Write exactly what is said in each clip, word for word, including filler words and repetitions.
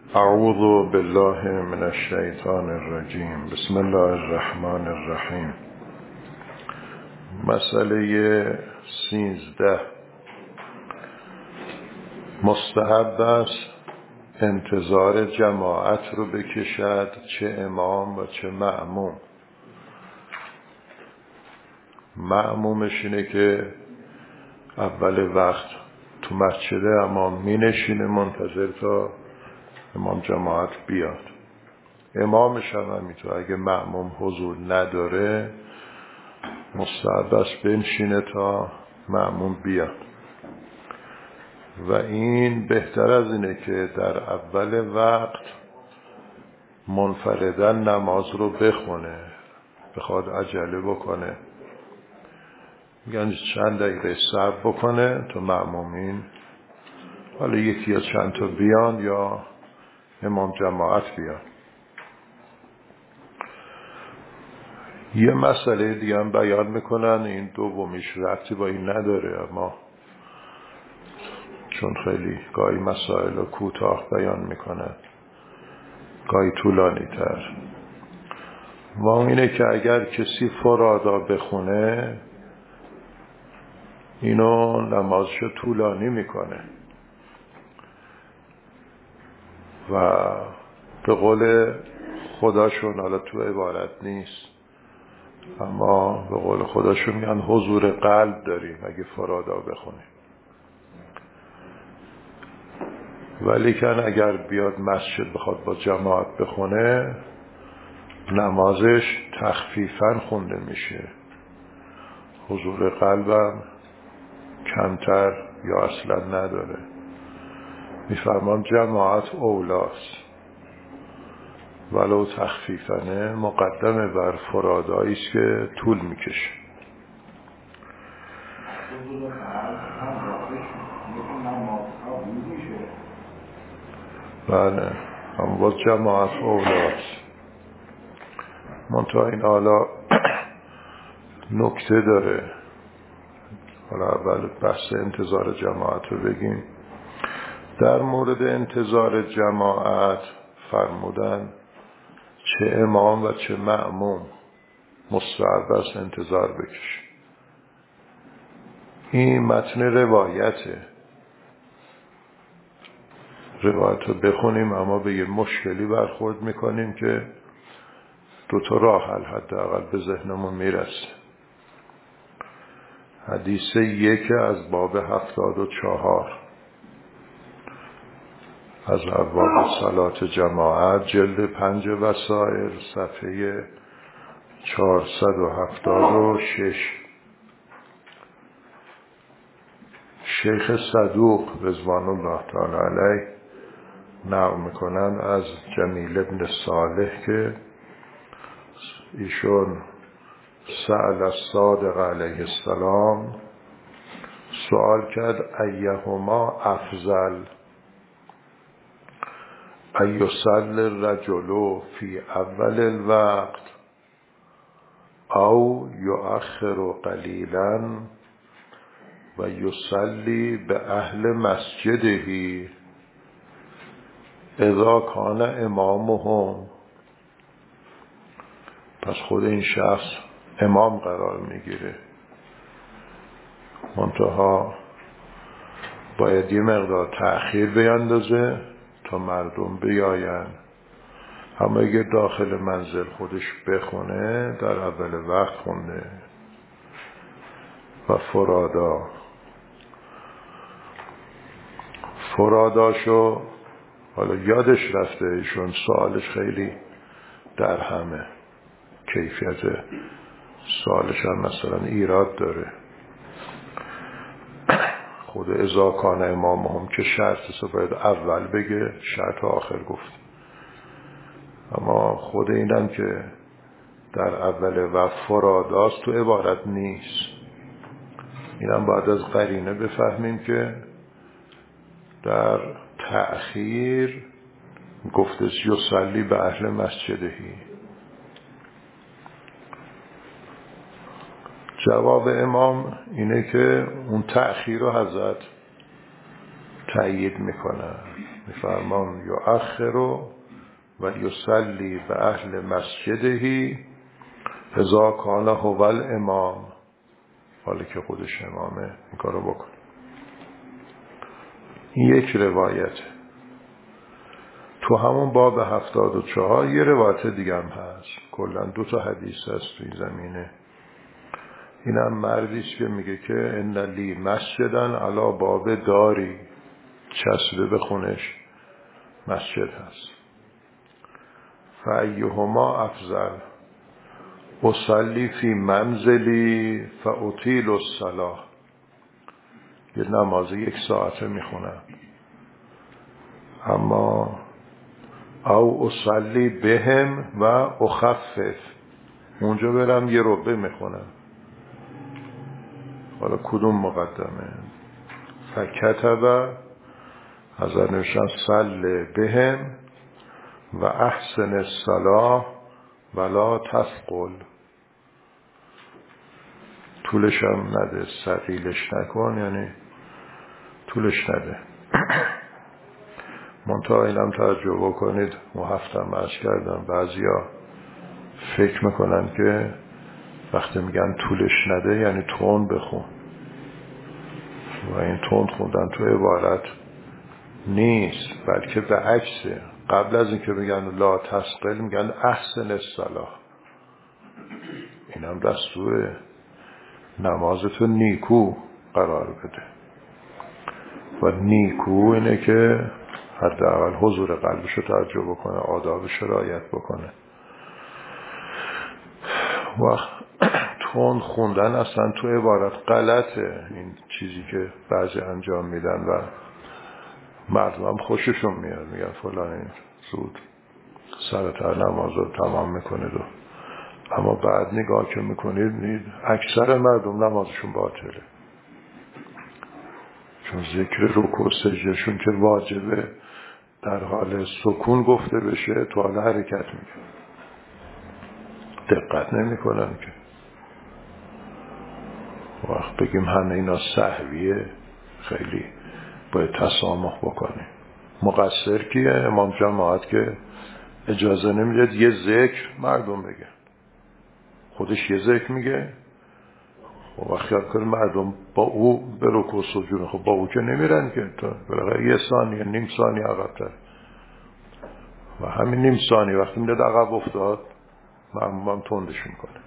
اعوذ بالله من الشیطان الرجیم. بسم الله الرحمن الرحیم. مسئله سیزده. مستحب است انتظار جماعت رو بکشد، چه امام و چه مأموم. مأمومش اینه که اول وقت تو مسجد امام می نشینه منتظر تا امام جماعت بیاد. امامش هم همینطور، اگه مأموم حضور نداره مستحب است بنشینه تا مأموم بیاد. و این بهتر از اینه که در اول وقت منفردن نماز رو بخونه، بخواد عجله بکنه، میگن چند دقیقه صبر بکنه تا مأمومین حالا یکی یا چند تا بیان یا امام جماعت بیان. یه مسئله دیگه هم بیان میکنن، این دومیش ربطی با این نداره، اما چون خیلی گاهی مسائل رو کوتاه بیان میکنن، گاهی طولانی تر. و اینه که اگر کسی فرادا بخونه اینو نمازشو طولانی میکنه و به قول خداشون، حالا تو عبارت نیست اما به قول خداشون میگن حضور قلب داریم اگه فرادا بخونیم. ولی کن اگر بیاد مسجد بخواد با جماعت بخونه نمازش تخفیفاً خونده میشه، حضور قلبم کمتر یا اصلا نداره. میفرمان جماعت اولاست ولو تخفیفنه، مقدمه بر فرادایی است که طول میکشه. بله، اما باز جماعت اولاست. منتها این حالا نکته داره. حالا اول بحث انتظار جماعت رو بگیم. در مورد انتظار جماعت فرمودن چه امام و چه مأموم مستحب است انتظار بکشه. این متن روایته، روایت رو بخونیم اما به یه مشکلی برخورد میکنیم که دو تا راه حل حداقل به ذهنمون میرسه. حدیث یک از باب هفتاد و چهار از ابواب صلات جماعت، جلد پنج وسائل، صفحه چهارصد و هفتاد و شش. شیخ صدوق رضوان الله تعالی علیه نقل میکنن از جمیل ابن صالح که ایشون سأل الصادق علیه السلام، سوال کرد ایهما افضل، ایصلی الرجل فی اول الوقت او یؤخر قلیلا و یصلی به اهل مسجده اذا کان امامهم. پس خود این شخص امام قرار میگیره، منتها باید یه مقدار تأخیر بیندازه تا مردم بیاین. اما اگه داخل منزل خودش بخونه در اول وقت خونده و فرادا فراداشو حالا یادش رفته، ایشون سوالش خیلی در همه، کیفیت سوالش هم مثلا ایراد داره. خود اذا کان امامهم که شرطش باید اول بگه، شرط آخر گفت. اما خود اینم که در اول وقت فراداست تو عبارت نیست. اینم بعد از قرینه بفهمیم که در تأخیر گفته یصلی به اهل مسجدهی. جواب امام اینه که اون تأخیر رو حضرت تأیید میکنه، میفرمان یؤخر و یصلی به اهل مسجدهی اذا کان هو الامام، حالا که خودش امامه این کارو بکن. این یک روایته. تو همون باب هفتاد و چهار یه روایت دیگه هم هست، کلا دو تا حدیث هست توی زمینه. اینم مردیست که میگه که ان لی مسجدن علی باب داری، چسبه به خونش مسجد هست. فایهما افضل اصلی فی منزلی فاطیل الصلاة، یه نماز یک ساعته میخونم، اما او اصلی بهم و اخفف، اونجا برم یه ربع میخونم. حالا کدوم مقدمه؟ فکتب از نوشتن سل بهم و احسن الصلاة ولا تثقل، طولش هم نده، ثقیلش نکن، یعنی طولش نده. منتها اینم تجربه کنید، و هفتم عرض کردم بعضیا فکر میکنن که وقتی میگن طولش نده یعنی تون بخون، و این تون خوندن تو عبارت نیست، بلکه به عکسه. قبل از اینکه بگن لا تثقل میگن احسن الصلاة، اینم دستور نمازتو نیکو قرار بده. و نیکو اینه که حداقل حضور قلبشو تجربه کنه، آدابشو رعایت بکنه. و تون خوندن اصلا تو عبارت غلطه، این چیزی که بعضی انجام میدن و مردم هم خوششون میاد، میگن فلان این زود سرتر نماز رو تمام میکنید و اما بعد نگاه که میکنید نید اکثر مردم نمازشون باطله، چون ذکر رکوع و سجدهشون که واجبه در حال سکون گفته بشه تو حال حرکت میکنه، دقت نمی کنن که. وقت بگیم همه اینا سهویه، خیلی باید تسامح بکنیم. مقصر کیه؟ امام جماعت که اجازه نمیده یه ذکر مردم بگن، خودش یه ذکر میگه و خیال کنه مردم با او به رکوع سجود، خب با او که نمیرن که، تا برای یه ثانیه نیم ثانیه عقب‌تر، و همین نیم ثانیه وقتی میاد عقب افتاد مأموم هم تندش میکنه.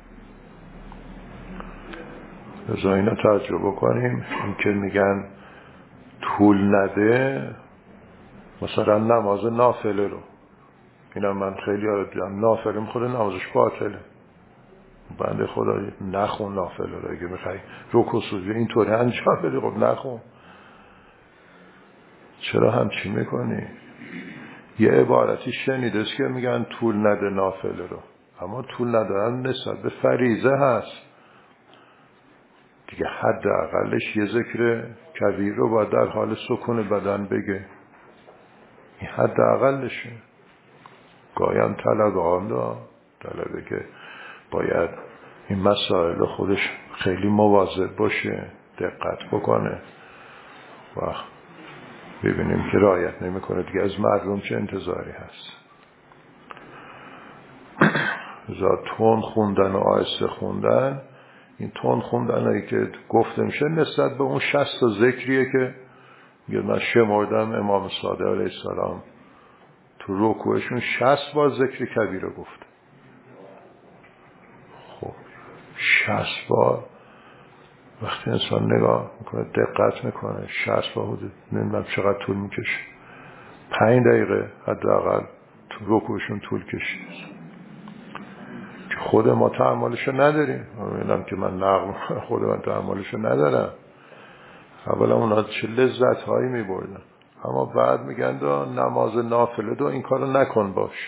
لذا اینا تجربه کنیم. این که میگن طول نده، مثلا نماز نافله رو، اینا من خیلی ها رو دیدم نافله میخوره نمازش باطله، بنده خدا نخون نافله رو، اگه میخوای رکوع سجود اینطوری انجام بدی خب نخون. چرا همچی میکنی؟ یه عبارتی شنیده است که میگن طول نده نافله رو، اما طول ندادن نسبت به فریضه هست دیگه. حداقلش یه ذکر کبیر رو باید در حال سکون بدن بگه، این حداقلشه. گایم طلب آن طلبه که باید این مسائل خودش خیلی مواظب باشه، دقت بکنه و ببینیم که رعایت نمیکنه دیگه از مردم چه انتظاری هست. زا تون خوندن و آهسته خوندن، این تون خوندن هایی که گفته میشه نسبت به اون شصت ذکریه که میگه من شمردم امام صادق علیه السلام تو رکوعشون شصت بار ذکر کبیره گفت. خب شصت بار وقتی انسان نگاه میکنه دقت میکنه، شصت بار حدود نمیدونم چقدر طول میکشه، پنج دقیقه حداقل تو رکوعشون طول کشید که خود ما تحملشو نداریم. میدونم که من نقل خود من تحملشو ندارم. اولا اونا چه لذت هایی میبردن، اما بعد میگن دو نماز نافله دو این کارو نکن باش.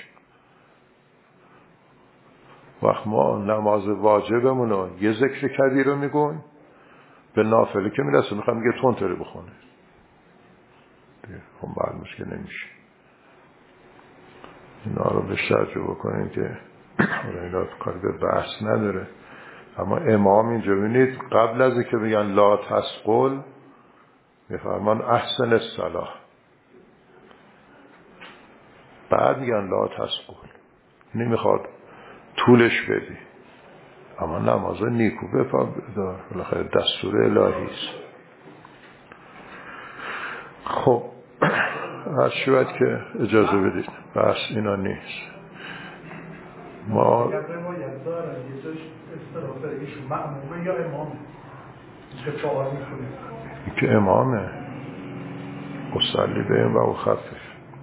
وقت ما نماز واجبمونو یه ذکر کبیر رو میگویم، به نافله که میرسه میخوام میگه تون تری بخونه دیگه، خب معلومش که نمیشه. اینا رو بیشتر جو بکنیم که اینا کار به بحث نداره. اما امام اینجا ببینید قبل از اینکه بگن لا تثقل میفرمان احسن الصلاة، بعد میگن لا تسقل، نمیخواد طولش بدی، اما نماز نیکو بپا بدار، بالاخره دستور الهی است. خب هر شود که اجازه بدید، بس اینا نیست. ما روایت داره یه جاش اصطلاح داره ایشون مأمومه یا امامه که چهار میکنه که امامه اصلی بهم و او خفف،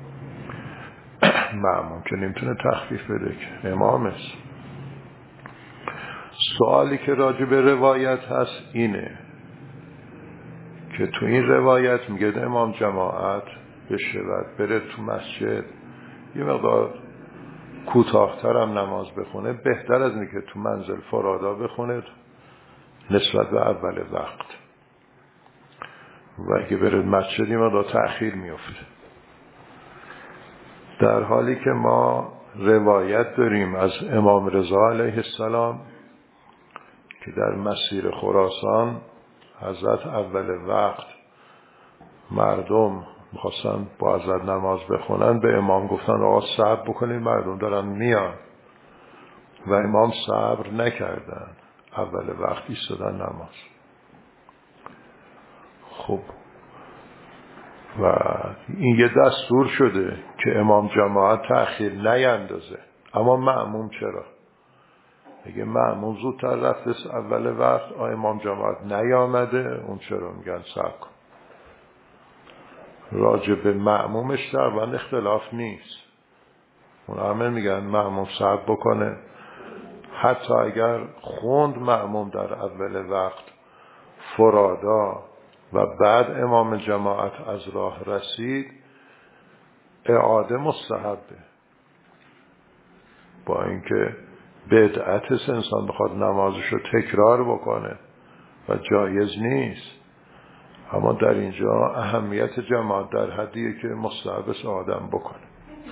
مأموم که نمیتونه تخفیف بده که امام است. سوالی که راجع به روایت هست اینه که تو این روایت میگه امام جماعت بشود بره تو مسجد یه مقدار کوتاه‌تر هم نماز بخونه، بهتر از اینه که تو منزل فرادا بخونه نسبت به اول وقت، و اگه بره مسجد یه مقدار تأخیر میفته. در حالی که ما روایت داریم از امام رضا علیه السلام که در مسیر خراسان حضرت اول وقت مردم میخواستن با حضرت نماز بخونن، به امام گفتن آقا صبر بکنید مردم دارن میان، و امام صبر نکردن، اول وقت ایستادن نماز. خب و این یه دستور شده که امام جماعت تأخیر نیندازه، اما مأموم چرا؟ اگه مأموم زودتر رفت اول وقت، آ امام جماعت نیامده، اون چرا میگن صبر کن. راجع به مأمومش تقریبا اختلاف نیست، اون همه میگن مأموم صبر بکنه، حتی اگر خوند مأموم در اول وقت فرادا و بعد امام جماعت از راه رسید، اعاده مستحبه، با اینکه بدعت است انسان بخواد نمازشو تکرار بکنه و جایز نیست، اما در اینجا اهمیت جماعت در حدیه که مستحب است آدم بکنه.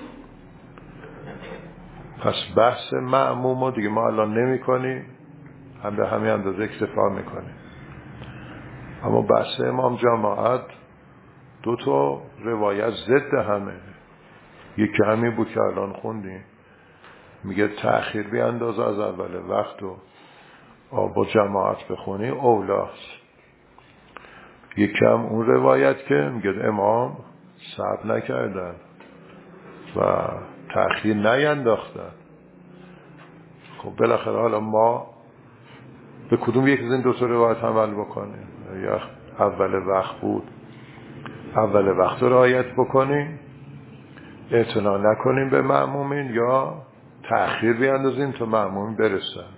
پس بحث مأمومو دیگه ما الان نمی کنیم، هم به همین اندازه اکتفا میکنیم. اما بحث امام جماعت دو تا روایت ضد همه، یکی همین بود که الان خوندیم، میگه تأخیر بیانداز از اول وقت و با جماعت بخونی اولاست. یکی هم اون روایت که میگه امام صبر نکردن و تأخیر نینداختن. خب بالاخره حالا ما به کدوم یک از این دو تا روایت عمل بکنیم؟ یا اول وقت بود اول وقت رو رعایت بکنیم، اعتنا نکنیم به مأمومین، یا تأخیر بیاندازیم تا مأمومین برسن؟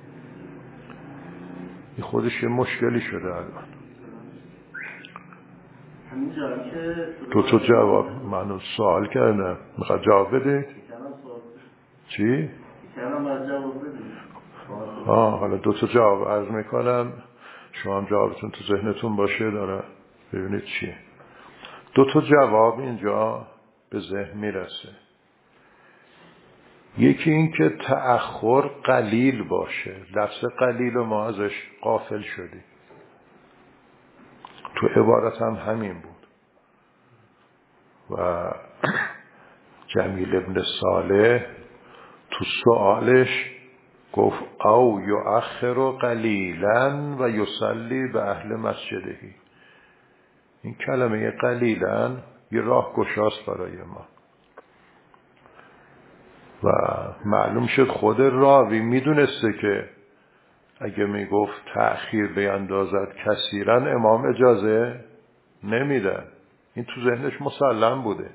این خودش یه مشکلی شده الان. تو تو جواب منو سوال کردم، میخواد جواب بده؟ چی؟ آه حالا دو تا جواب عرض میکنم، شما هم جوابتون تو ذهنتون باشه داره ببینید چیه. دو تا جواب اینجا به ذهن میرسه. یکی این که تأخر قلیل باشه، لفظ قلیل و ما ازش غافل شدیم، تو عبارت هم همین بود. و جمیل ابن صالح تو سوالش گفت او یؤخر قلیلا و یصلی به اهل مسجدهی. این کلمه قلیلا یه راه گشاست برای ما، و معلوم شد خود راوی میدونسته که اگه میگفت تأخیر بیندازد کثیرا امام اجازه نمیده، این تو ذهنش مسلم بوده،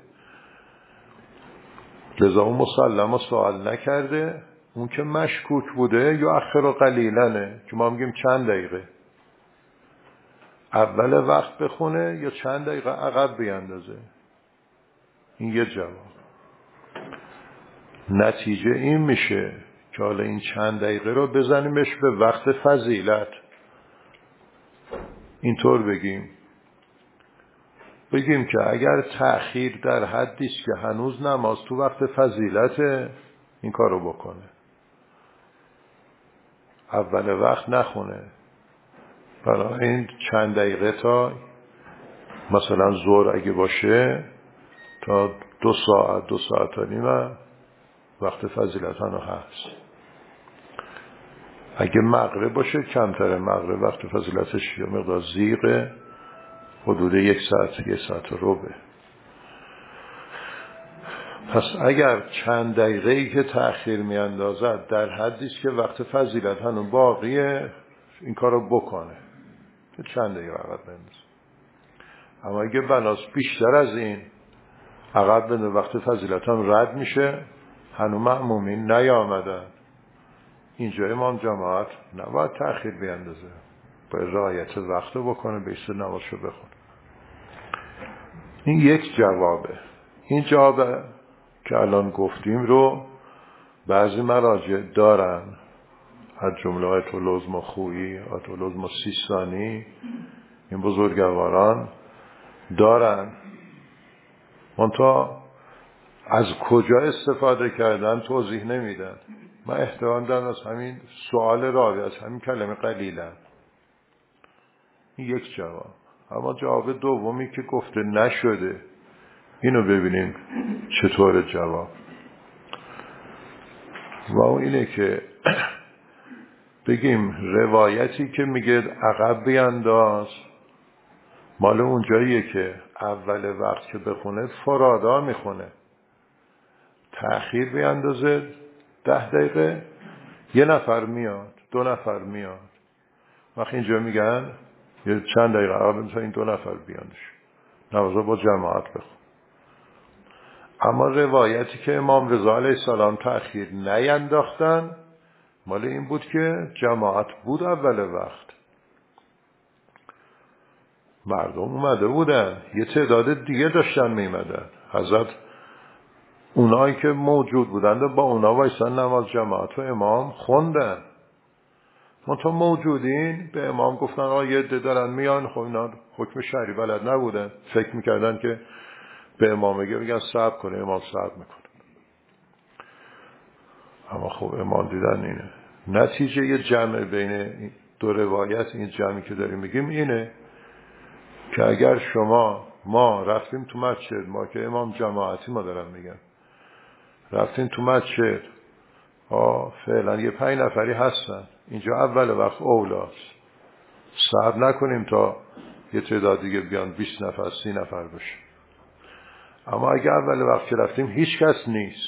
لذا اون مسلم رو سوال نکرده. اون که مشکوک بوده یا اخر قلیلنه که ما میگیم چند دقیقه اول وقت بخونه یا چند دقیقه عقب بیندازه. این یه جواب. نتیجه این میشه که حالا این چند دقیقه رو بزنیمش به وقت فضیلت. اینطور بگیم بگیم که اگر تأخیر در حدیست که هنوز نماز تو وقت فضیلت، این کارو بکنه، اول وقت نخونه، برای این چند دقیقه تا مثلا ظهر اگه باشه تا دو ساعت دو ساعت و نیم وقت فضیلتان هست. اگه مغرب باشه کمتره، مغرب وقت فضیلتش یا مقدار زیغه، حدود یک ساعت یک ساعت و ربع. پس اگر چند دقیقه‌ای که تأخیر می اندازد در حدی است که وقت فضیلت هنوز باقیه، این کارو بکنه که چند دقیقه عقب بندازه. اما اگه بناس بیشتر از این عقب بنده وقت فضیلت هم رد میشه، هنوز مأمومین نیامدن، اینجا امام جماعت نباید تأخیر بیندازه، باید رعایت وقت بکنه، بیست نمازشو بخونه. این یک جوابه. این جوابه که الان گفتیم رو بعضی مراجع دارن، از جمله آیت العظمی خویی، آیت العظمی سیستانی، این بزرگواران دارن. منتها از کجا استفاده کردن توضیح نمیدن. من احتمال دارم از همین سوال راوی، از همین کلمه قلیلن. این یک جواب. اما جواب دومی که گفته نشده، اینو ببینیم چطور جواب. و اون اینه که بگیم روایتی که میگه عقب بینداز مال اونجاییه که اول وقت که بخونه فرادا میخونه، تأخیر بیندازه ده دقیقه، یه نفر میاد، دو نفر میاد، وقتی اینجا میگن یه چند دقیقه عقب میتونه این دو نفر بیانش نوازا با جماعت بخون. اما روایتی که امام رضا علیه السلام تأخیر نینداختن مال این بود که جماعت بود اول وقت، مردم اومده بودن، یه تعداد دیگه داشتن میمدن، حضرت اونایی که موجود بودن با اونا وایسن نماز جماعت و امام خوندن. منتها موجودین به امام گفتن آقا یه عده دارن میان، خب اینا حکم شرعی بلد نبودن، فکر میکردن که به امام بگه بگن صبر کنه، امام صبر میکنه. اما خب امام دیدن اینه نتیجه یه جمع بین دو روایت، این جمعی که داریم میگیم اینه که اگر شما ما رفتیم تو مسجد، ما که امام جماعتی ما دارم میگم، رفتیم تو مسجد، آه فعلا یه پنج نفری هستن اینجا، اول وقت اولاست، صبر نکنیم تا یه تعداد دیگه بیان، بیست نفر سی نفر بشه. اما اگه اول وقت که رفتیم هیچ کس نیست،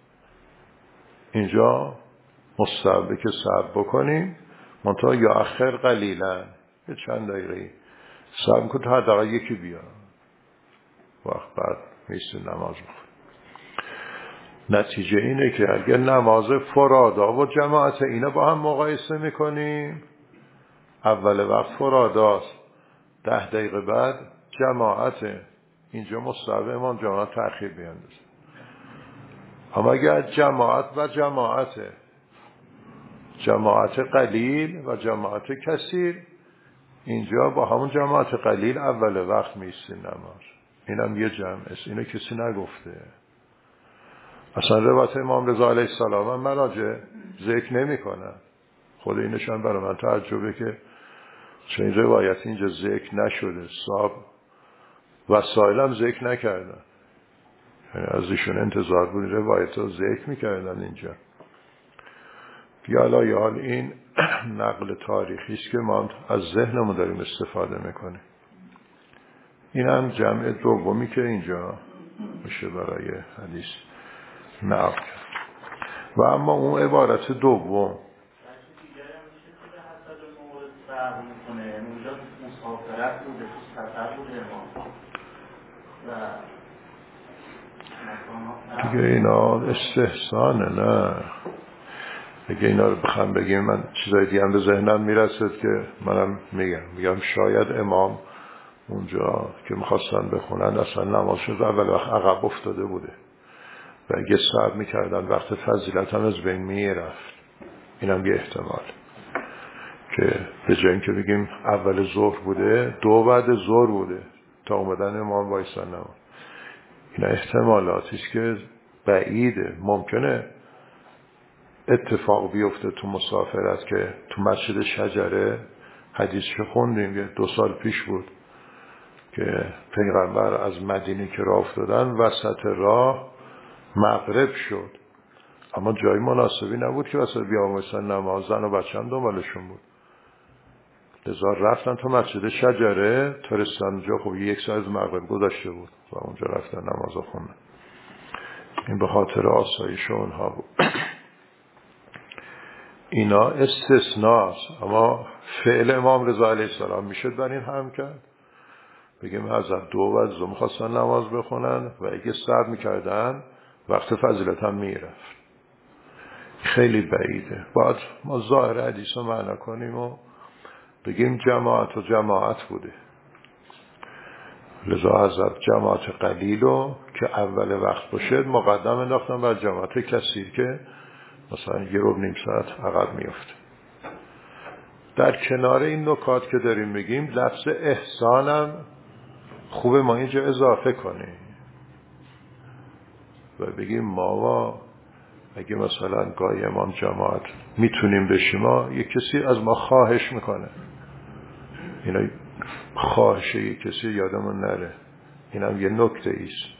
اینجا مستحبه که صبر بکنیم، منتها یا اخر قلیلا، یه چند دقیقه صبر کن تا حداقل یکی بیان، وقت بعد میسته نماز بخون. نتیجه اینه که اگر نماز فرادا و جماعت اینا با هم مقایسه میکنیم، اول وقت فراداست، ده دقیقه بعد جماعت، اینجا مستحبه امام جماعت تأخیر بیندازه. اما اگر جماعت و جماعت جماعت قلیل و جماعت کثیر، اینجا با همون جماعت قلیل اول وقت میسته نماز. اینم یه جمع است، اینو کسی نگفته. اصلا روایت امام رضا علیه السلام مراجع ذکر نمی کنن. خود اینشان برای من تعجبه که چون این روایت اینجا ذکر نشده، صاحب وسائل هم ذکر نکردن، یعنی از ایشون انتظار بود روایت رو ذکر میکردن اینجا. یا یا حال این نقل تاریخی است که ما از ذهنمون داریم استفاده میکنیم. این هم جمع دومی که اینجا میشه برای حدیث نقل. و اما اون عبارت دوم دیگه اینا استحسانه، نه دیگه اینا رو بخوام بگیم من چیزای دیگه هم به ذهنم میرسد که منم میگم میگم شاید امام اونجا که میخواستن بخونن اصلا نمازشون اول وقت عقب افتاده بوده و اگه صبر میکردن وقت فضیلت هم از بین میرفت. اینم یه احتمال که به جای اینکه بگیم اول ظهر بوده دو بعد ظهر بوده تا اومدن امام وایسن نماز. این احتمالاتی است که بعیده. ممکنه اتفاق بیفته تو مسافرت که تو مسجد شجره حدیث که خوندیم یه دو سال پیش بود، که پیغمبر از مدینه که راه افتادن وسط راه مغرب شد، اما جای مناسبی نبود که وسط بیاموزن نماز، زن و بچه هم دنبالشون بود، لذا رفتن تا مسجد شجره تا رسیدن اونجا. خب یک ساعت از مغرب گذشته بود و اونجا رفتن نماز خوندن. این به خاطر آسایش اونها بود. اینا استثناست، اما فعل امام رضا علیه السلام میشد بر این هم کرد، بگیم حضرت دو وقت زو میخواستن نماز بخونن و اگه صبر میکردن وقت فضیلت هم میرفت. خیلی بعیده. باید ما ظاهر حدیث رو معنی کنیم و بگیم جماعت و جماعت بوده. لذا حضرت جماعت قلیلو که اول وقت باشه مقدم انداختن بر جماعت کثیر که مثلا یه رو نیم ساعت عقب میفته. در کنار این نکات که داریم میگیم لفظ احسانم خوبه ما اینجا اضافه کنیم و بگیم ما و اگه مثلا گاهی امام جماعت میتونیم بشیم، ما یک کسی از ما خواهش میکنه، اینا خواهشه یک کسی یادمون نره، اینم یه نکته ایست.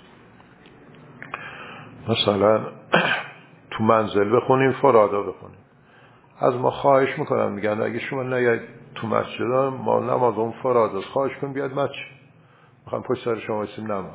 مثلا تو منزل بخونیم، فرادا بخونیم، از ما خواهش میکنن، میگن اگه شما نیاید تو مسجد ما نماز اون فراداست، خواهش کن بیاد مسجد، میخوام پشت سر شما بایستیم نماز.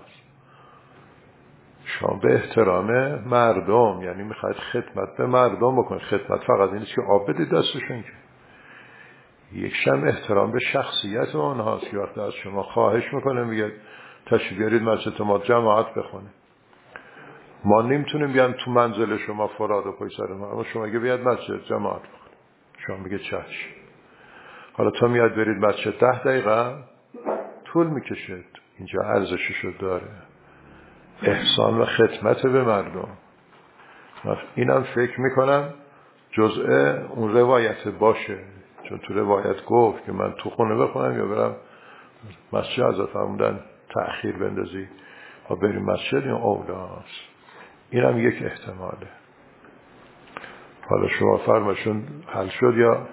شما به احترام مردم، یعنی میخواید خدمت به مردم بکنید، خدمت فقط این نیست که آب بدید دستشون، که یک شم احترام به شخصیت اونهاست که وقتی از شما خواهش میکنه میگه تشریف بیارید مسجد ما جماعت بخونه. ما نمیتونیم بیان تو منزل شما فراد و پشت سر ما، اما شما اگه بیاد مسجد جماعت بخونه، شما میگه چشم. حالا تا میاد برید مسجد ده دقیقه طول میکشه، اینجا ارزششو داره، احسان و خدمت به مردم. اینم فکر میکنم جزء اون روایت باشه، چون تو روایت گفت که من تو خونه بخونم یا برم مسجد، حضرت فرمودن تأخیر بندازی و بریم مسجد، این اولاست. اینم یک احتماله. حالا شما فرماشون حل شد یا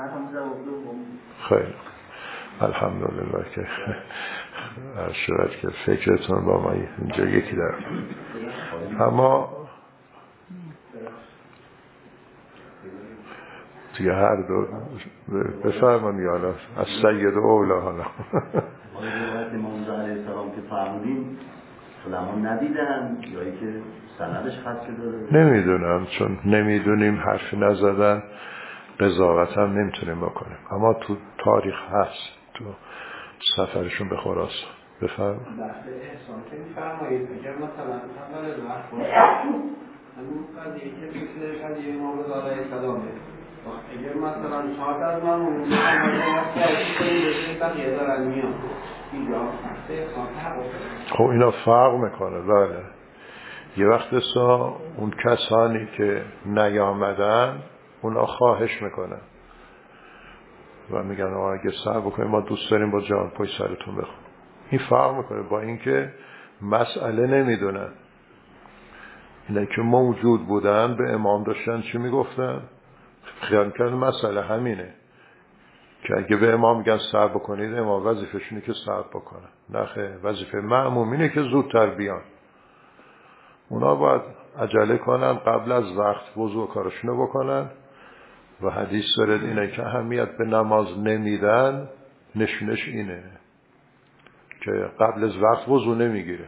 خیلی الحمدلله که شاید که فکرتون با ما اینجا یکی در. اما دیگه هر دو بفرمان یا حالا از سید و اولا حالا روایت امام رضا علیه السلام که فرمودیم علما ندیدن یا اینکه سندش خدشه داره؟ نمیدونم، چون نمیدونیم حرفی نزدن، قضاوت هم نمیتونیم بکنیم، اما تو تاریخ هست، تو سفرشون به خراسان. بفرم بحث احسان که میفرمایید اگر مثلا اول وقت باشه همون قضیه که مثل قضیه امام رضا علیه السلامه، اگر مثلا چهار از من اون بقیه دارن میان اینجا بحث احسان که خب اینا فرق میکنه. بله یه وقت سا اون کسانی که نیامدن اونا خواهش میکنن و میگن آقا اگه صبر بکنیم ما دوست داریم با جان پشت سرتون بخون. این فرق میکنه با اینکه مسئله نمیدونن. اینا که موجود بودن به امام داشتن چی میگفتن؟ خیال کردن مسئله همینه که اگه به امام میگن صبر بکنید، امام وظیفه‌شونه که صبر بکنن. نه خیر، وظیفه مأموم اینه که زودتر بیان. اونا باید عجله کنن، قبل از وقت وضو کارشونو بکنن و حدیث دارد اینه که اهمیت به نماز نمیدن، نشونش اینه که قبل از وقت وضو نمیگیره.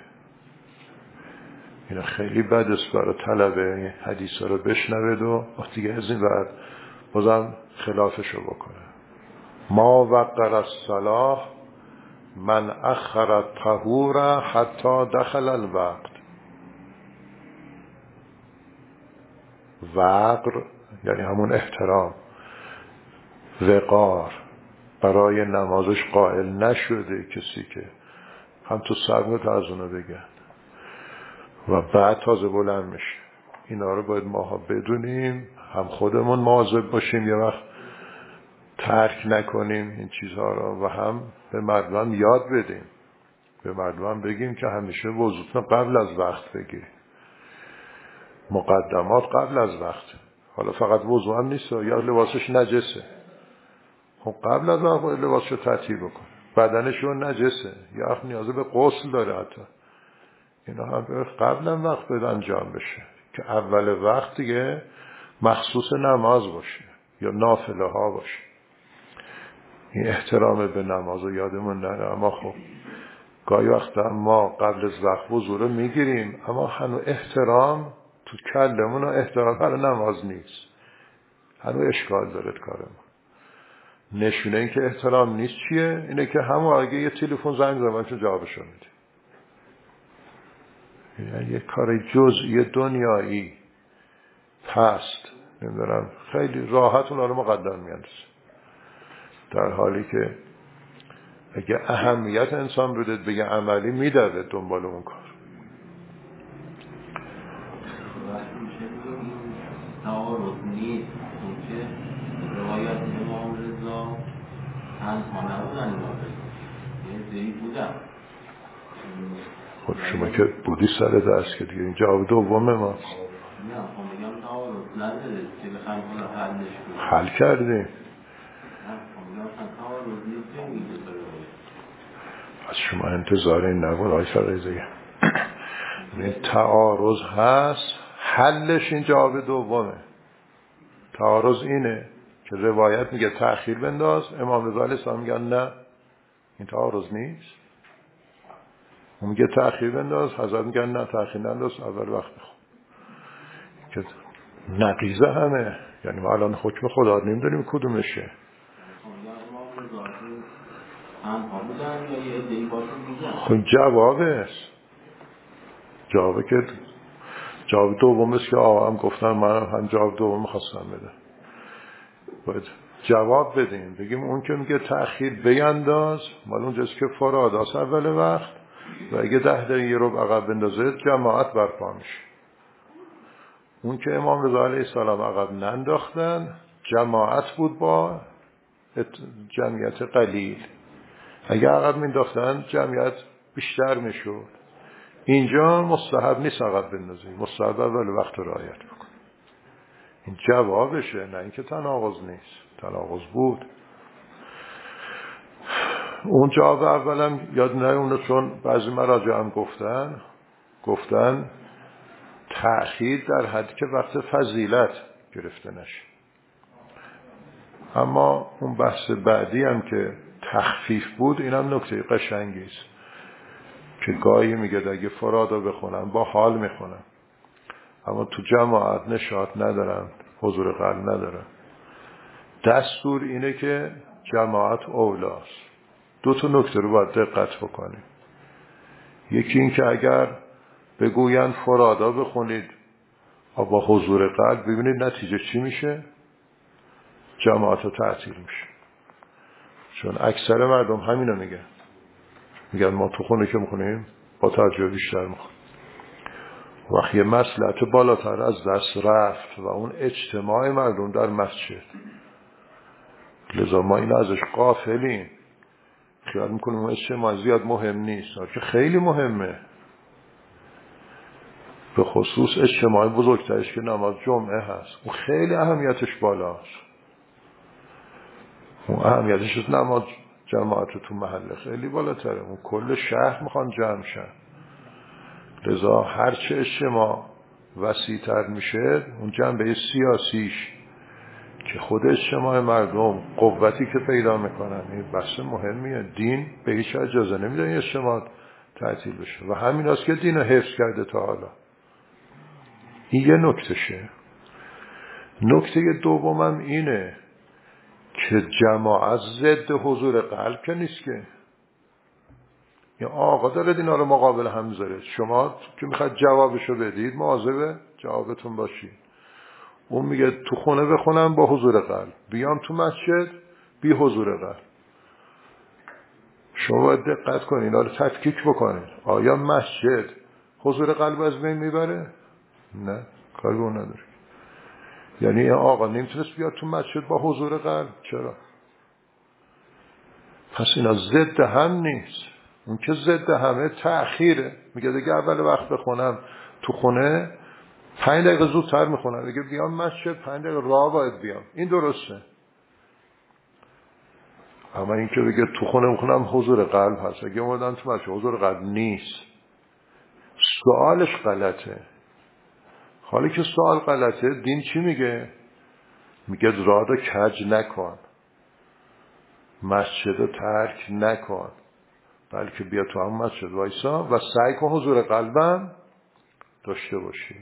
اینا خیلی بد است برای طلبه این حدیث رو بشنوید و دیگه از این بعد بازم خلافشو بکنه. ما وقر الصلاة من اخر الطهور حتی دخل الوقت. وقر یعنی همون احترام، وقار، برای نمازش قائل نشده کسی که هم تو سرمت از اونو بگن و بعد تازه بلند میشه. اینا رو باید ماها بدونیم، هم خودمون مواظب باشیم یه وقت ترک نکنیم این چیزها رو و هم به مردم یاد بدیم، به مردم بگیم که همیشه وضوتون قبل از وقت بگیریم، مقدمات قبل از وقت. حالا فقط وضو هم نیست یا لباسش نجسه، خب قبل از وقت لباسشو ترتیب بکن. بدنشون نجسه، یخ نیاز به غسل داره، حتی اینا هم قبلا وقت باید انجام بشه که اول وقت دیگه مخصوص نماز باشه یا نافله ها باشه. این احترام به نماز رو یادمون نره. اما خب گاهی وقتا ما قبل از وقت وضو رو میگیریم اما هنوز احترام تو کلمون و احترام برای نماز نیست، هنوز اشکال داره کار ما. نشونه این که احترام نیست چیه؟ اینه که همون اگه یه تلفن زنگ زدن چون جوابشو میده. یعنی یه کار جزئی دنیایی پست، نمیدونم خیلی راحت اونا رو مقدم میاندازه، در حالی که اگه اهمیت انسان بدید بگه عملی میدوه دنبال اون کار. تعارض نیست اون که روایت امام رضا تنها نبودن امام رضا، یه دری بودن. خب شما که بودی سر درس که دیگه این جواب دومه ما. نه خب میگم تعارض نداره که بخوایم حالا حلش کنیم. حل کردیم. نه خب میگم تعارض نیست که میگه روایت. از شما انتظار این نبود آقای فقیزه. این تعارض هست، حلش این جواب دومه. تعارض اینه که روایت میگه تأخیر بنداز، امام رضا علیه السلام میگن نه، این تعارض نیست. اون میگه تأخیر بنداز، حضرت میگن نه تأخیر ننداز، اول وقت بخون. که نقیضه همه، یعنی ما الان حکم خدا نمیدونیم کدومشه. خب جوابه جوابه که جواب دوم است که آقا هم گفتن، من هم جواب دوم خواستم بده. باید جواب بدیم، بگیم اون که میگه تأخیر بینداز مال اونجاست که فراداست اول وقت و اگه ده دقیقه رو عقب بندازه جماعت برپا میشه. اون که امام رضا علیه السلام عقب ننداختن جماعت بود با جمعیت قلیل، اگه عقب مینداختن جمعیت بیشتر میشد. اینجا مستحب نیست عقب بندازی، مستحب اول وقت رو رعایت بکن. این جوابشه، نه اینکه تناقض نیست، تناقض بود. اون جواب اولم یاد نه اونو، چون بعضی مراجع هم گفتن گفتن تأخیر در حدی که وقت فضیلت گرفته نشه. اما اون بحث بعدی هم که تخفیف بود، اینم نکته قشنگی است که گاهی میگه اگه فرادا بخونم با حال میخونم اما تو جماعت نشاط ندارم، حضور قلب ندارم، دستور اینه که جماعت اولاست. دو تا نکته رو باید دقت بکنید. یکی این که اگر بگوین فرادا بخونید با حضور قلب، ببینید نتیجه چی میشه؟ جماعت رو تعطیل میشه. چون اکثر مردم همینو میگن، میگن ما تو خونه که میخونیم با توجه بیشتر میخونیم. وقتی یه مصلحت بالاتر از دست رفت و اون اجتماع مردم در مسجد، لذا ما این ازش غافلیم، خیال میکنیم اون اجتماع زیاد مهم نیست، که خیلی مهمه. به خصوص اجتماع بزرگترش که نماز جمعه هست، اون خیلی اهمیتش بالاست. اون اهمیتش از نماز جماعت تو محله خیلی بالاتره. اون کل شهر میخوان جمع شن. لذا هرچه اجتماع وسیع‌تر میشه، اون جنبه سیاسیش که خود اجتماع مردم قوتی که پیدا میکنن، این بحث مهمیه. دین به هیچ اجازه نمیده این اجتماع تعطیل بشه و همین است که دین رو حفظ کرده تا حالا. این یه نکتشه. نکته دومم اینه که جماعت ضد حضور قلب که نیست که. یا آقا داره اینا رو مقابل هم میذاره، شما که میخواد جوابشو بدید مواظب جوابتون باشید. اون میگه تو خونه بخونم با حضور قلب، بیام تو مسجد بی حضور قلب. شما باید دقت کنید، اینا رو تفکیک بکنید. آیا مسجد حضور قلب از بین میبره؟ نه، کاری به اون نداره. یعنی این آقا نمیتونست بیاد تو مسجد با حضور قلب؟ چرا؟ پس اینا ضد هم نیست. اون که ضد همه تأخیره. میگه دیگه اول وقت بخونم تو خونه پنج دقیقه زودتر میخونم، دیگه بیام مسجد پنج دقیقه راه باید بیام. این درسته. اما این که بگه تو خونه میخونم حضور قلب هست، اگه اومدن تو مسجد حضور قلب نیست، سوالش غلطه. حالی که سوال غلطه، دین چی میگه؟ میگه راه رو کج نکن، مسجد رو ترک نکن، بلکه بیا تو هم مسجد وایسا و سعی کن حضور قلبم داشته باشی.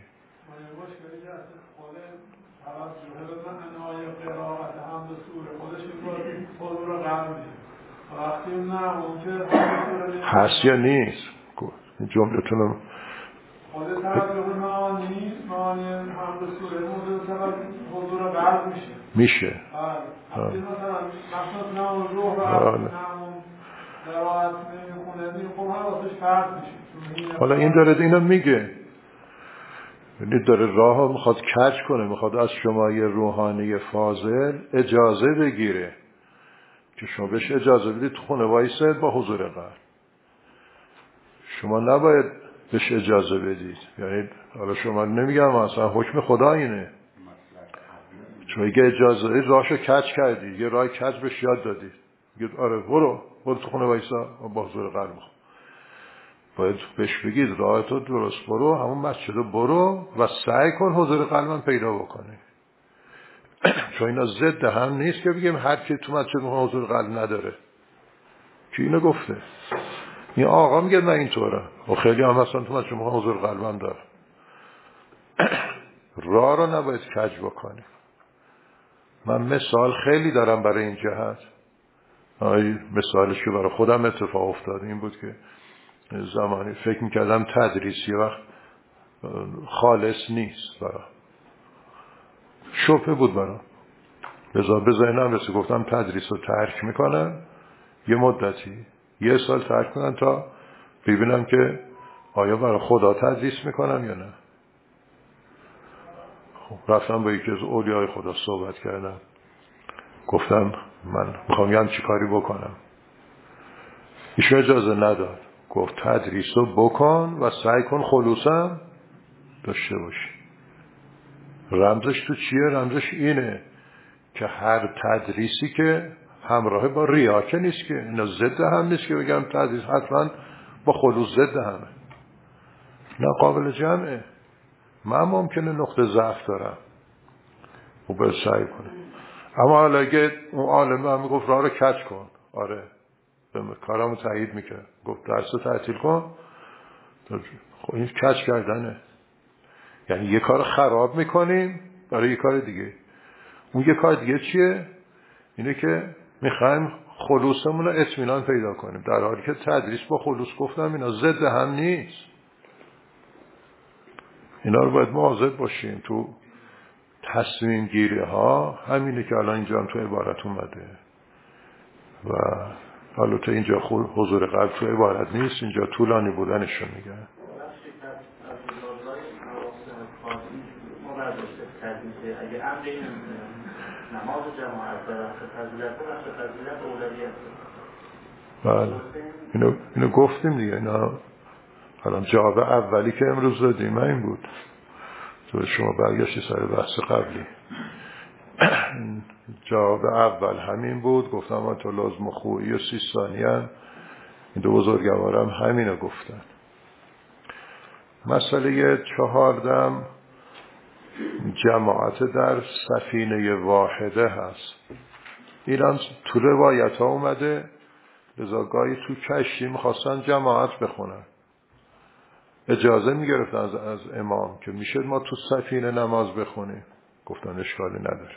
هست یا نیست؟ این جملتونم خود توجه معانی معانی حمد سوره موضوع سبب حضور قلب میشه میشه بله مثلا مخصوص نام روح و نام قرائت نمیخونه این خب حواسش فرد میشه. حالا این داره اینو میگه، یعنی داره راه میخواد کج کنه، میخواد از شما یه روحانی فاضل اجازه بگیره که شما بهش اجازه بدید تو خونه وایسه با حضور قلب. شما نباید بهش اجازه بدید. یعنی حالا شما نمیگم اصلا حکم خدا اینه، چون اگه اجازه دادید راهشو کج کردید، یه راه کج بهش یاد دادید، میگید آره برو برو تو خونه وایسا با حضور قلب. باید بهش بگید راه تو درست برو، همون مسجد رو برو و سعی کن حضور قلبم پیدا بکنی. چون اینا ضد هم نیست که بگیم هر کی تو مسجد حضور قلب نداره. کی اینو گفته؟ این آقا میگه من اینطوره و خیلی هم هستن تو مسجد حضور قلبم داره. راه رو نباید کج بکنی. من مثال خیلی دارم برای این جهت. مثالش که برای خودم اتفاق افتاد این بود که زمانی فکر میکردم تدریس یه وقت خالص نیست، برای شبهه بود برای بذار بذارینم رسه گفتم تدریس رو ترک میکنم یه مدتی، یه سال ترک کنم تا ببینم که آیا برای خدا تدریس میکنم یا نه. خب رفتم با یکی از اولیای خدا صحبت کردم، گفتم من میخوام یه چی کاری بکنم. ایشون اجازه نداد، گفت تدریس رو بکن و سعی کن خلوصم داشته باشی. رمزش تو چیه؟ رمزش اینه که هر تدریسی که همراه با ریا که نیست، که اینا ضد هم نیست که بگم تدریس حتما با خلوص ضد همه، نه قابل جمعه. من ممکنه نقطه ضعف دارم و باید سعی کنم. اما حالا اگه اون عالم هم میگفت راه رو کج کن، آره کارمو تایید میکرد، گفت درس رو تعطیل کن، خب این کج کردنه. یعنی یه کار خراب میکنیم برای یه کار دیگه. اون یه کار دیگه چیه؟ اینه که میخوایم خلوصمون رو اطمینان پیدا کنیم، در حالی که تدریس با خلوص گفتم اینا ضد هم نیست. اینا رو باید مواظب باشیم تو تصمیم گیری ها. همینه که الان اینجا هم تو عبارت اومده و حالا تو اینجا حضور قلب تو عبارت نیست، اینجا طولانی بودنشو میگن. اگه امر این نماز جماعت برخص فضیلت برخص فضیلت اولویت بله اینو, اینو گفتیم دیگه. اینا حالا جواب اولی که امروز دادیم این بود، تو شما برگشتی سر بحث قبلی. جواب اول همین بود، گفتم من تو لازم خویی و سیستانی هم این دو بزرگوارم همینو گفتن. مسئله چهاردم جماعت در سفینه واحده هست. ایران تو روایت ها اومده لذا گاهی تو کشتی میخواستن جماعت بخونن، اجازه میگرفتن از, از امام که میشه ما تو سفینه نماز بخونیم، گفتن اشکالی نداره.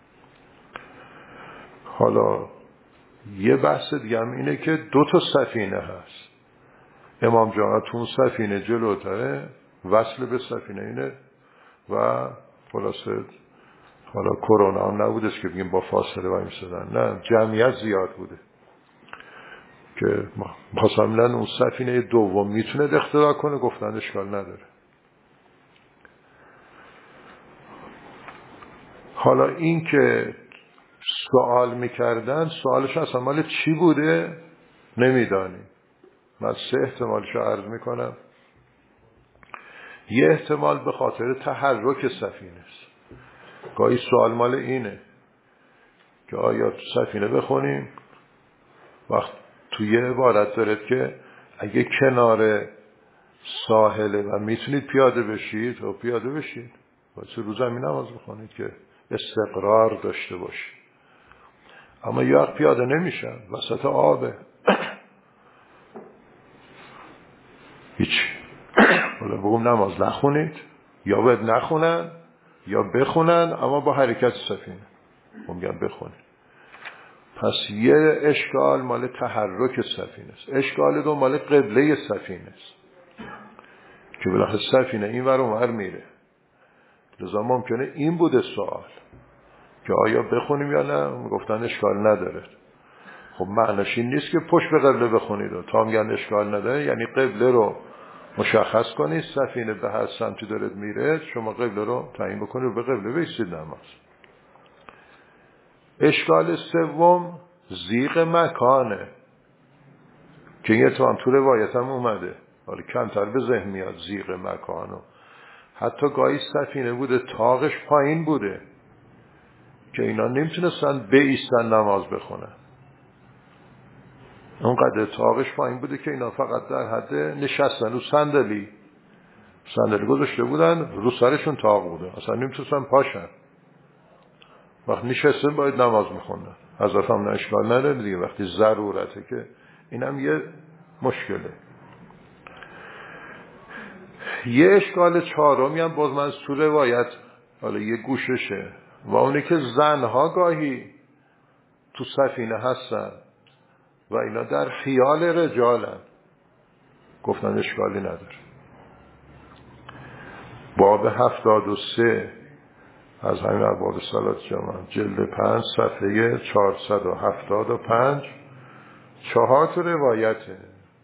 حالا یه بحث دیگه هم اینه که دو تا سفینه هست، امام جماعت تو سفینه جلوتره وصل به سفینه اینه و خلاصه حالا کرونا هم نبودش که بگیم با فاصله و ایمسدن، نه جمعیت زیاد بوده که مثلا اون سفینه دوم میتونه اقتدا کنه، گفتن اشکال نداره. حالا این که سوال میکردن سوالش اصلا مال چی بوده نمیدانیم. من سه احتمالشو عرض میکنم. یه احتمال به خاطر تحرک سفینه است. گاهی سوال مال اینه که آیا تو سفینه بخونیم وقت توی عبارت دارد که اگه کنار ساحله و میتونید پیاده بشید و پیاده بشید واسه رو زمین نماز بخونید که استقرار داشته باشید. اما یه وقت پیاده نمیشن وسط آبه هیچ ولی بگم نماز نخونید یا باید نخونن یا بخونن اما با حرکت سفینه میگم بخونید. پس یه اشکال مال تحرک سفینه است، اشکال دو مال قبله سفینه است که بالاخره سفینه این ور اون ور میره. لذا ممکنه این بوده سوال که آیا بخونیم یا نه. گفتن اشکال نداره. خب معنیش این نیست که پشت به قبله بخونید و تا میگن اشکال نداره یعنی قبله رو مشخص کنید، سفینه به هر سمتی دارد میره شما قبله رو تعیین بکنید و به قبله بیستید نماز. اشکال سوم زیغ مکانه که این اتفاقا تو روایت هم اومده حالا کمتر به ذهن میاد زیغ مکانو. حتی گاهی سفینه بوده تاقش پایین بوده که اینا نمیتونستن بایستن نماز بخونن، اونقدر تاقش پایین بوده که اینا فقط در حد نشستن رو صندلی صندلی گذاشته بودن رو سرشون تاق بوده اصلا نمیتونستن پاشن. وقت نشسته باید نماز میخوندن. حضرت هم اشکال نداره دیگه وقتی ضرورته که اینم یه مشکله. یه اشکال چهارمی هم باز من تو روایت حالا یه گوششه و اونه که زنها گاهی تو سفینه هستن و اینا در خیال رجالن. گفتن اشکالی نداره. باب هفتاد و سه از همین ابواب صلات جماعت جلد پنج صفحه چهارصد و هفتاد و پنج چهار تا روایته.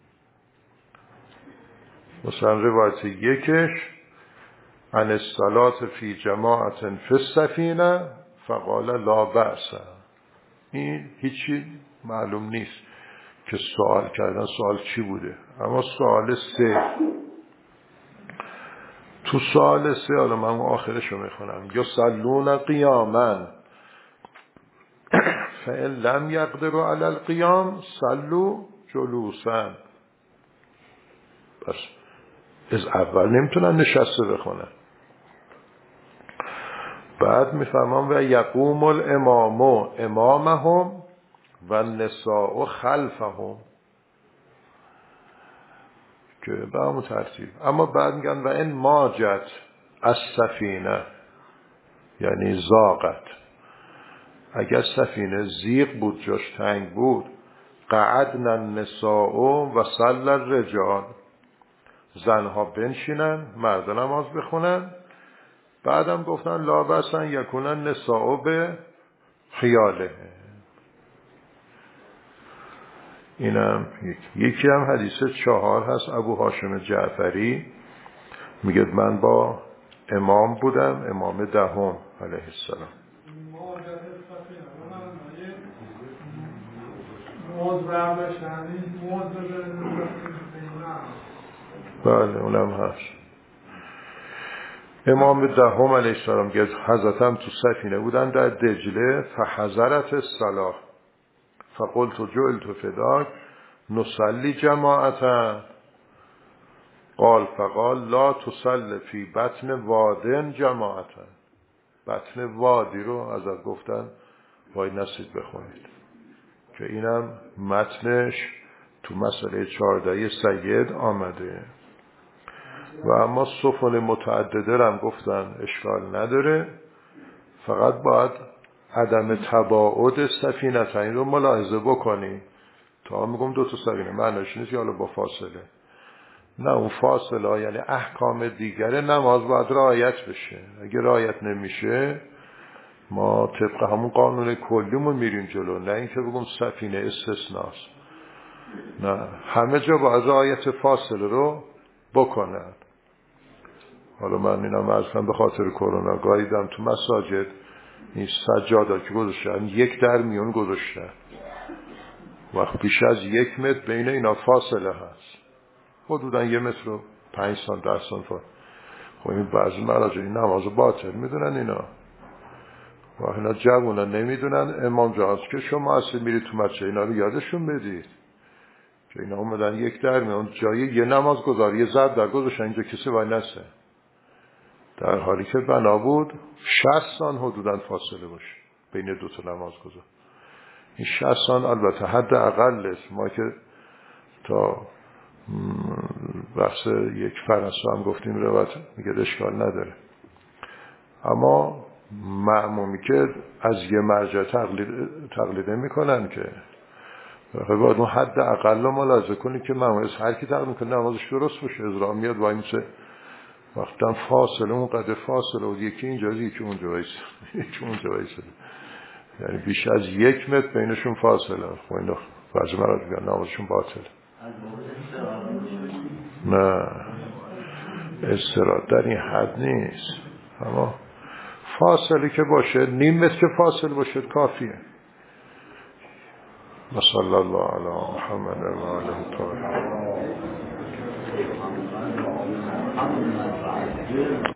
مثلا روایت یکش عن الصلاة فی جماعت فی السفینه فقال لا بأس. این هیچی معلوم نیست که سوال کردن سوال چی بوده. اما سوال سه تو سوال سه حالا من آخرش رو میخونم یصلون قیاما فإن لم يقدروا علی القیام صلوا جلوسا. پس از اول نمیتونن نشسته بخونن. بعد میفهمم و یقوم الامام امامهم و النساء خلفهم که به همون ترتیب. اما بعد میگن و این ماجت از سفینه یعنی زاغت، اگر سفینه زیغ بود جاش تنگ بود قعدنا النساء و صلی الرجال، زنها بنشینن مرد نماز بخونن. بعدم گفتن لا بأسن یکون النساء به خیاله. اینم یکی یکی هم حدیث چهار هست ابو هاشم جعفری میگه من با امام بودم امام دهم علیه السلام. بله اونم هست. امام دهم علیه السلام که حضرتم تو سفینه بودن در دجله فحضرت الصلاة فقلت جعلت فداک نصلی جماعتا قال فقال لا تصل فی بطن وادن جماعتا. بطن وادی رو ازت گفتن وای نسید بخونید که اینم متنش تو مسئله چهارده سید آمده. و اما سفن متعدده هم گفتن اشکال نداره، فقط باید عدم تباعد سفینتین رو ملاحظه بکنی. تا میگم دو تا سفینه معنیش نیست که حالا با فاصله، نه اون فاصله یعنی احکام دیگر نماز باید رعایت بشه. اگه رعایت نمیشه ما طبق همون قانون کلیمون میریم جلو، نه اینکه بگم سفینه استثناست. نه همه جا باید رعایت فاصله رو بکنن. حالا من اینم عرضم به خاطر کرونا گاهیدم تو مساجد این سجادا که گذاشتن یک در میون گذاشتن وقت بیش از یک متر بین اینا فاصله هست، حدودا یه متر و پنج سانت ده سانت. خب این بعضی مراجع این نماز باطل میدونن اینا. و اینا جوونا نمیدونن امام جان که شما اصلا میرید تو مسجد اینا رو یادشون بدید که اینا اومدن یک در میان جایی یه نماز گذاری یه ضرب در گذاشتن اینجا کسی وای نسه، در حالی که بنا بود شصت سال حدوداً فاصله باشه بین دو تا نماز گذار. این شصت سال البته حد اقل است. ما که تا بحث یک فرنسا هم گفتیم روایت میگه اشکال نداره، اما مأمومی که از یه مرجع تقلید تقلید میکنن که باید اون حد اقل ملاحظه کنی که مأموم هر کی تقلید میکنه نمازش درست باشه. ازرا میاد وای میسه وقتا فاصله اون قدر فاصله و یکی اینجا یکی اونجا وایسه یکی اونجا وایسه، یعنی بیش از یک متر بینشون فاصله. خب اینا بعضی مرات میگن نمازشون باطله. نه استراحت در این حد نیست، اما فاصله که باشه نیم متر که فاصله باشه کافیه. صلی الله علی محمد و آله الطاهرین.